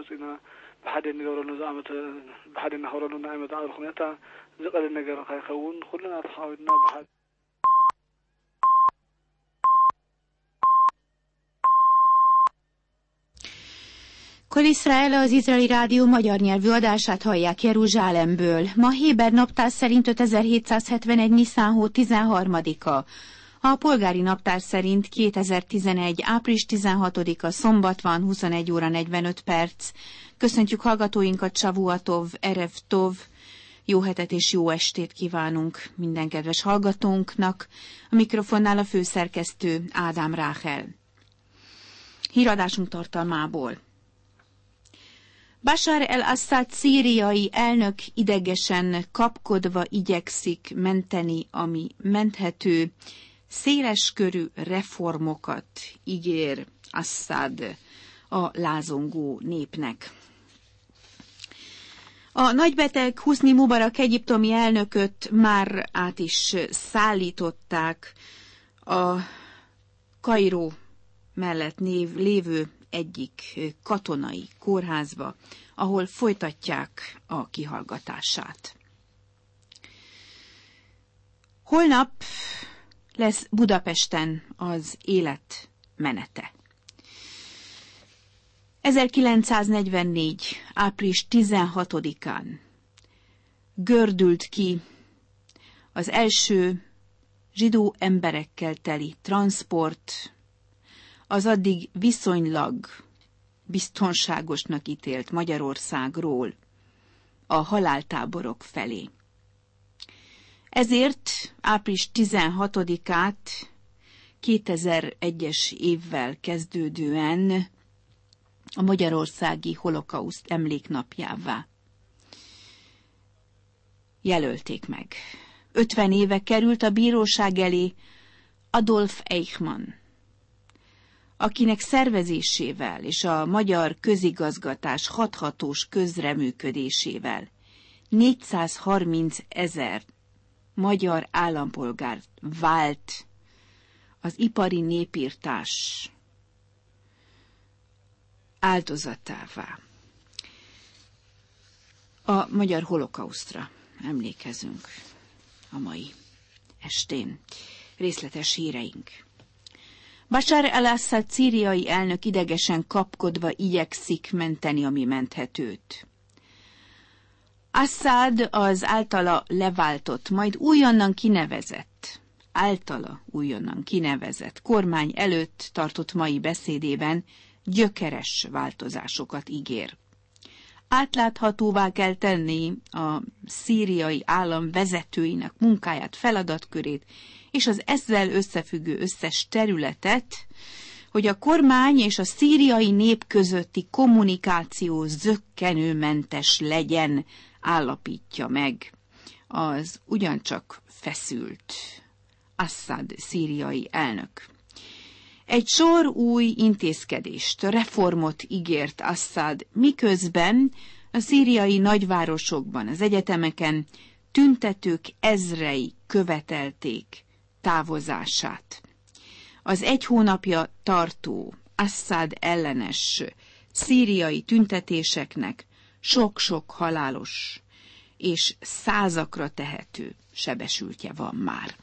መፅና ብሓደ ንገብረሉ ዝኣመት ብሓደ እናኽብረሉ ናይ መፃእር ኩነታ ዝቐልል ነገር ካይኸውን ኩልና ተሓዊትና ብሓደ Kol Izrael az izraeli rádió magyar nyelvű adását hallják Jeruzsálemből. Ma Héber naptár szerint 5771 Niszán 13-a. A polgári naptár szerint 2011. április 16-a szombat van, 21 óra 45 perc. Köszöntjük hallgatóinkat, Savuatov, Erev Tov. Jó hetet és jó estét kívánunk minden kedves hallgatónknak. A mikrofonnál a főszerkesztő Ádám Ráhel. Híradásunk tartalmából. Bashar el-Assad szíriai elnök idegesen kapkodva igyekszik menteni, ami menthető, széleskörű reformokat ígér Assad a lázongó népnek. A nagybeteg Husni Mubarak egyiptomi elnököt már át is szállították a Kairó mellett lévő egyik katonai kórházba, ahol folytatják a kihallgatását. Holnap lesz Budapesten az élet menete. 1944. április 16-án gördült ki az első zsidó emberekkel teli transport az addig viszonylag biztonságosnak ítélt Magyarországról a haláltáborok felé. Ezért április 16-át 2001-es évvel kezdődően a Magyarországi Holokauszt emléknapjává jelölték meg. 50 éve került a bíróság elé Adolf Eichmann, akinek szervezésével és a magyar közigazgatás hathatós közreműködésével 430 000 magyar állampolgár vált az ipari népirtás áldozatává. A magyar holokausztra emlékezünk a mai estén. Részletes híreink. Bashar al-Assad szíriai elnök idegesen kapkodva igyekszik menteni, ami menthetőt. Assad az általa leváltott, majd újonnan kinevezett kormány előtt tartott mai beszédében gyökeres változásokat ígér. Átláthatóvá kell tenni a szíriai állam vezetőinek munkáját, feladatkörét, és az ezzel összefüggő összes területet, hogy a kormány és a szíriai nép közötti kommunikáció zökkenőmentes legyen, állapítja meg az ugyancsak feszült Assad szíriai elnök. Egy sor új intézkedést, reformot ígért Assad, miközben a szíriai nagyvárosokban, az egyetemeken tüntetők ezrei követelték távozását. Az egy hónapja tartó Assad ellenes szíriai tüntetéseknek sok-sok halálos és százakra tehető sebesültje van már.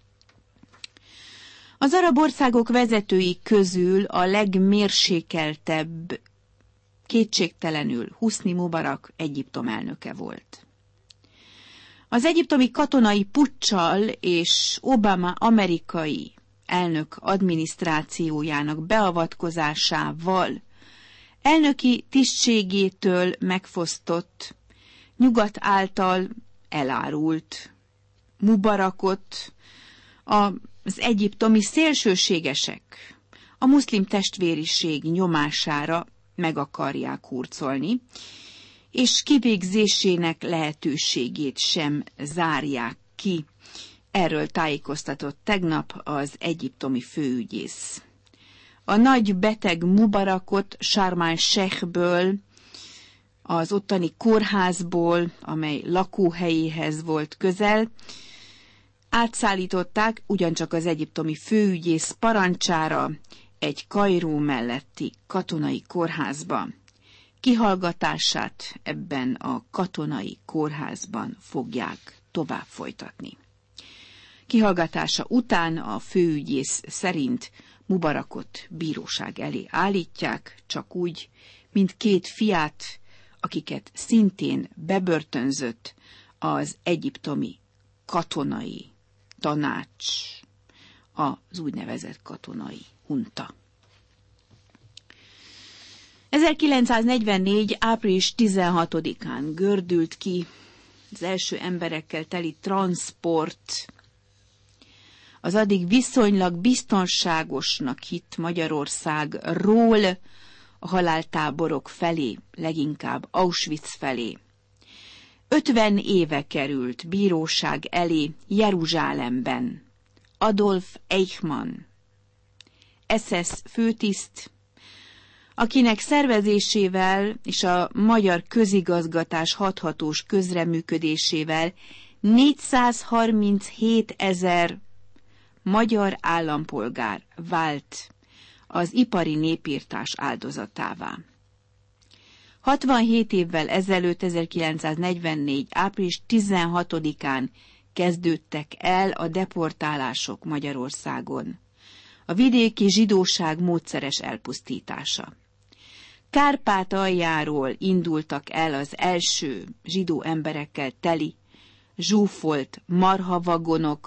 Az arab országok vezetői közül a legmérsékeltebb kétségtelenül Husni Mubarak Egyiptom elnöke volt. Az egyiptomi katonai puccsal és Obama amerikai elnök adminisztrációjának beavatkozásával elnöki tisztségétől megfosztott, nyugat által elárult Mubarakot az egyiptomi szélsőségesek a muszlim testvériség nyomására meg akarják hurcolni, és kivégzésének lehetőségét sem zárják ki. Erről tájékoztatott tegnap az egyiptomi főügyész. A nagy beteg Mubarakot Sharm el-Sheikh-ből, az ottani kórházból, amely lakóhelyéhez volt közel, átszállították ugyancsak az egyiptomi főügyész parancsára egy Kairó melletti katonai kórházba. kihallgatását ebben a katonai kórházban fogják tovább folytatni. Kihallgatása után a főügyész szerint Mubarakot bíróság elé állítják, csak úgy, mint 2 fiát, akiket szintén bebörtönzött az egyiptomi katonai tanács, az úgynevezett katonai hunta. 1944. április 16-án gördült ki az első emberekkel teli transport az addig viszonylag biztonságosnak hitt Magyarországról a haláltáborok felé, leginkább Auschwitz felé. 50 éve került bíróság elé Jeruzsálemben Adolf Eichmann, SS főtiszt, akinek szervezésével és a magyar közigazgatás hathatós közreműködésével 437 000 magyar állampolgár vált az ipari népirtás áldozatává. 67 évvel ezelőtt, 1944. április 16-án kezdődtek el a deportálások Magyarországon. A vidéki zsidóság módszeres elpusztítása. Kárpátaljáról indultak el az első zsidó emberekkel teli, zsúfolt marhavagonok.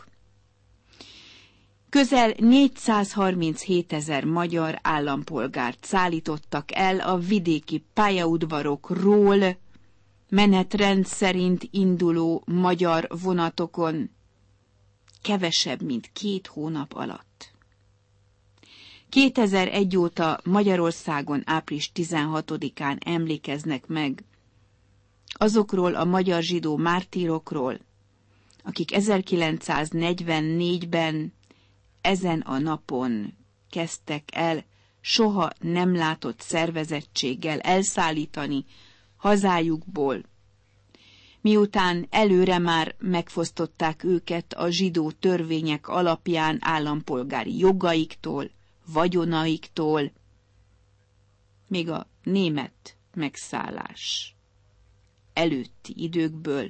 Közel 437 000 magyar állampolgárt szállítottak el a vidéki pályaudvarokról menetrend szerint induló magyar vonatokon kevesebb, mint 2 hónap alatt. 2001 óta Magyarországon április 16-án emlékeznek meg azokról a magyar zsidó mártírokról, akik 1944-ben ezen a napon kezdtek el soha nem látott szervezettséggel elszállítani hazájukból, miután előre már megfosztották őket a zsidó törvények alapján állampolgári jogaiktól, vagyonaiktól, még a német megszállás előtti időkből,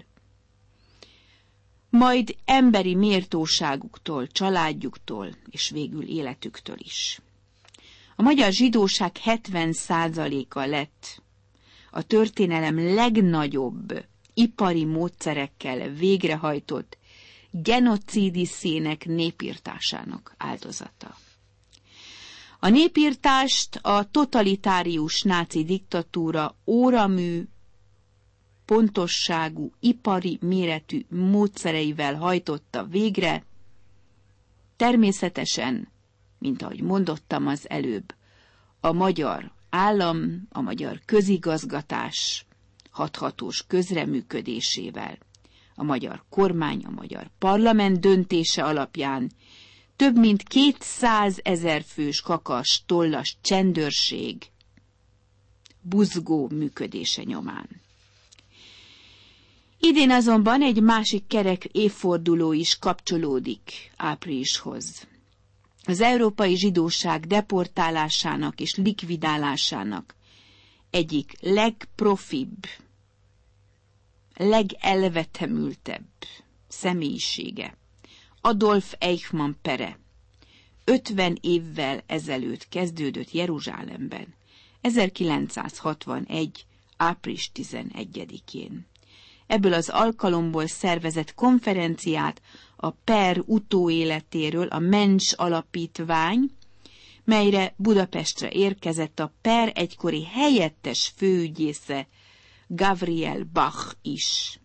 majd emberi méltóságuktól, családjuktól és végül életüktől is. A magyar zsidóság 70%-a lett a történelem legnagyobb ipari módszerekkel végrehajtott genocidiszének népirtásának áldozata. A népirtást a totalitárius náci diktatúra óramű, pontosságú, ipari méretű módszereivel hajtotta végre, természetesen, mint ahogy mondottam az előbb, a magyar állam, a magyar közigazgatás hathatós közreműködésével, a magyar kormány, a magyar parlament döntése alapján több mint 200 000 fős kakas, tollas csendőrség buzgó működése nyomán. Idén azonban egy másik kerek évforduló is kapcsolódik áprilishoz. Az európai zsidóság deportálásának és likvidálásának egyik legprofibb, legelvetemültebb személyisége, Adolf Eichmann pere 50 évvel ezelőtt kezdődött Jeruzsálemben, 1961. április 11-én. Ebből az alkalomból szervezett konferenciát a PER utóéletéről a Mensch Alapítvány, melyre Budapestre érkezett a PER egykori helyettes főügyésze Gabriel Bach is.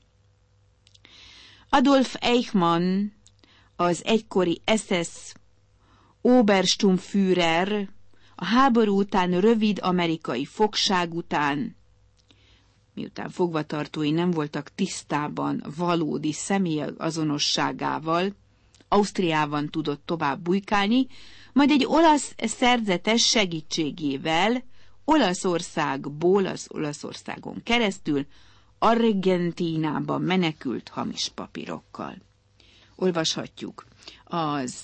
Adolf Eichmann, az egykori SS Obersturmführer, a háború után rövid amerikai fogság után, miután fogvatartói nem voltak tisztában valódi személyazonosságával, Ausztriában tudott tovább bujkálni, majd egy olasz szerzetes segítségével Olaszországból, az Olaszországon keresztül Argentínába menekült hamis papírokkal. Olvashatjuk az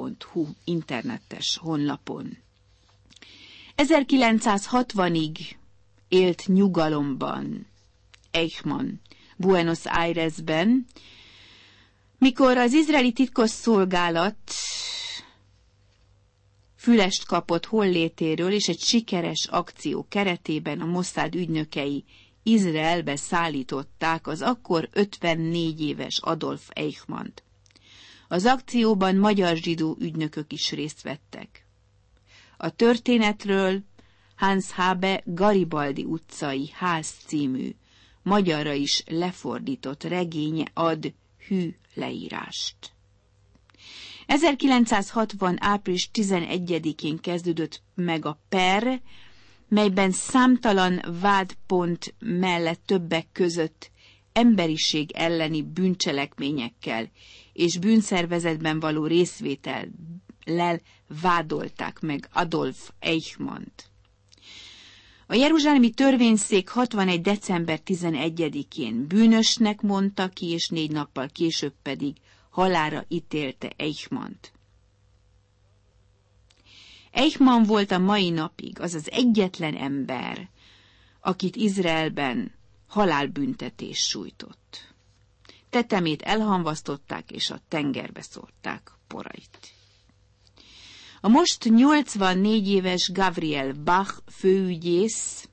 fn.hu internetes honlapon. 1960-ig élt nyugalomban Eichmann Buenos Airesben, mikor az izraeli titkosszolgálat fülest kapott hollétéről, és egy sikeres akció keretében a Mossad ügynökei Izraelbe szállították az akkor 54 éves Adolf Eichmannt. Az akcióban magyar zsidó ügynökök is részt vettek. A történetről Hans Habe Garibaldi utcai ház című, magyarra is lefordított regénye ad hű leírást. 1960. április 11-én kezdődött meg a per, melyben számtalan vádpont mellett többek között emberiség elleni bűncselekményekkel és bűnszervezetben való részvétellel vádolták meg Adolf Eichmannt. A jeruzsálemi törvényszék 61. december 11-én bűnösnek mondta ki, és 4 nappal később pedig halálra ítélte Eichmannt. Eichmann volt a mai napig az az egyetlen ember, akit Izraelben halálbüntetés sújtott. Tetemét elhamvasztották, és a tengerbe szórták porait. A most 84 éves Gabriel Bach főügyész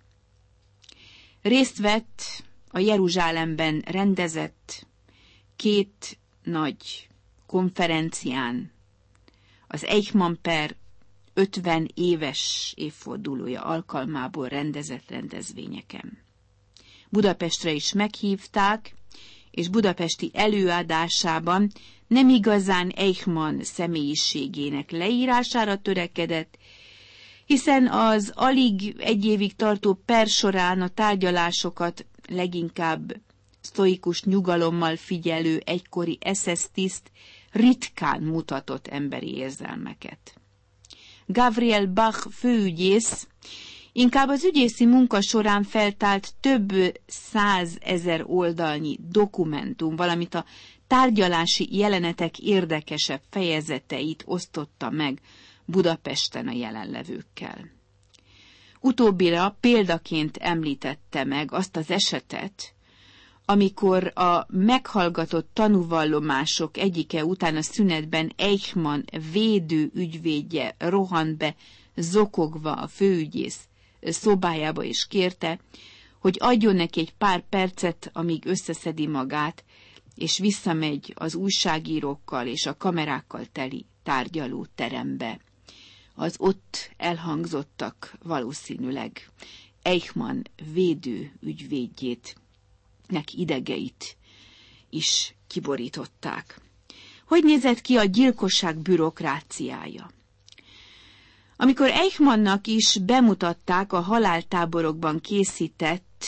részt vett a Jeruzsálemben rendezett 2 nagy konferencián, az Eichmann per 50 éves évfordulója alkalmából rendezett rendezvényeken. Budapestre is meghívták, és budapesti előadásában nem igazán Eichmann személyiségének leírására törekedett, hiszen az alig 1 évig tartó per során a tárgyalásokat leginkább sztoikus nyugalommal figyelő egykori SS tiszt ritkán mutatott emberi érzelmeket. Gabriel Bach főügyész inkább az ügyészi munka során feltárt több 100 000 oldalnyi dokumentum, valamint a tárgyalási jelenetek érdekesebb fejezeteit osztotta meg Budapesten a jelenlevőkkel. Utóbbira példaként említette meg azt az esetet, amikor a meghallgatott tanúvallomások egyike után a szünetben Eichmann védő ügyvédje rohant be zokogva a főügyész szobájába, és kérte, hogy adjon neki egy pár percet, amíg összeszedi magát, és visszamegy az újságírókkal és a kamerákkal teli tárgyaló terembe. Az ott elhangzottak valószínűleg Eichmann védő ügyvédjét, idegeit is kiborították. Hogy nézett ki a gyilkosság bürokráciája? Amikor Eichmannnak is bemutatták a haláltáborokban készített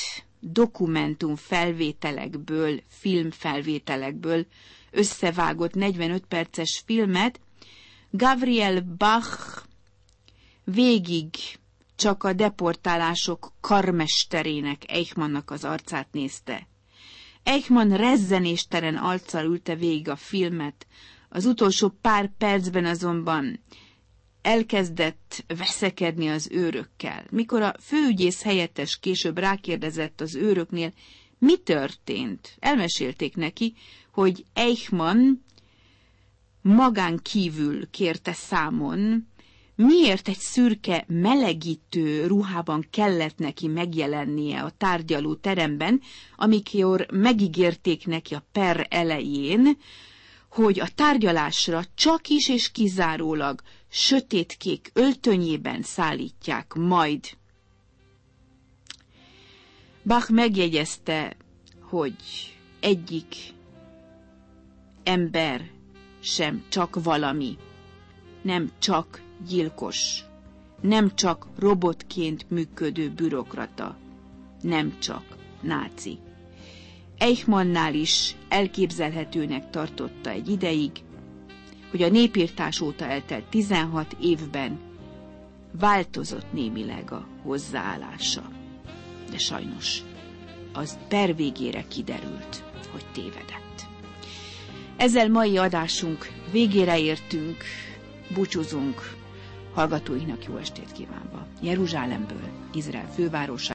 dokumentumfelvételekből, filmfelvételekből összevágott 45 perces filmet, Gabriel Bach végig csak a deportálások karmesterének, Eichmannnak az arcát nézte. Eichmann rezzenéstelen arccal ülte végig a filmet, az utolsó pár percben azonban elkezdett veszekedni az őrökkel. Mikor a főügyész helyettes később rákérdezett az őröknél, mi történt, elmesélték neki, hogy Eichmann magán kívül kérte számon, miért egy szürke melegítő ruhában kellett neki megjelennie a tárgyaló teremben, amikor megígérték neki a per elején, hogy a tárgyalásra csak is és kizárólag sötétkék öltönyében szállítják majd. Bach megjegyezte, hogy egyik ember sem csak valami, nem csak gyilkos, nem csak robotként működő bürokrata, nem csak náci. Eichmannnál is elképzelhetőnek tartotta egy ideig, hogy a népirtás óta eltelt 16 évben változott némileg a hozzáállása. De sajnos az per végére kiderült, hogy tévedett. Ezzel mai adásunk végére értünk, búcsúzunk, hallgatóinak jó estét kívánva. Jeruzsálemből, Izrael fővárosa.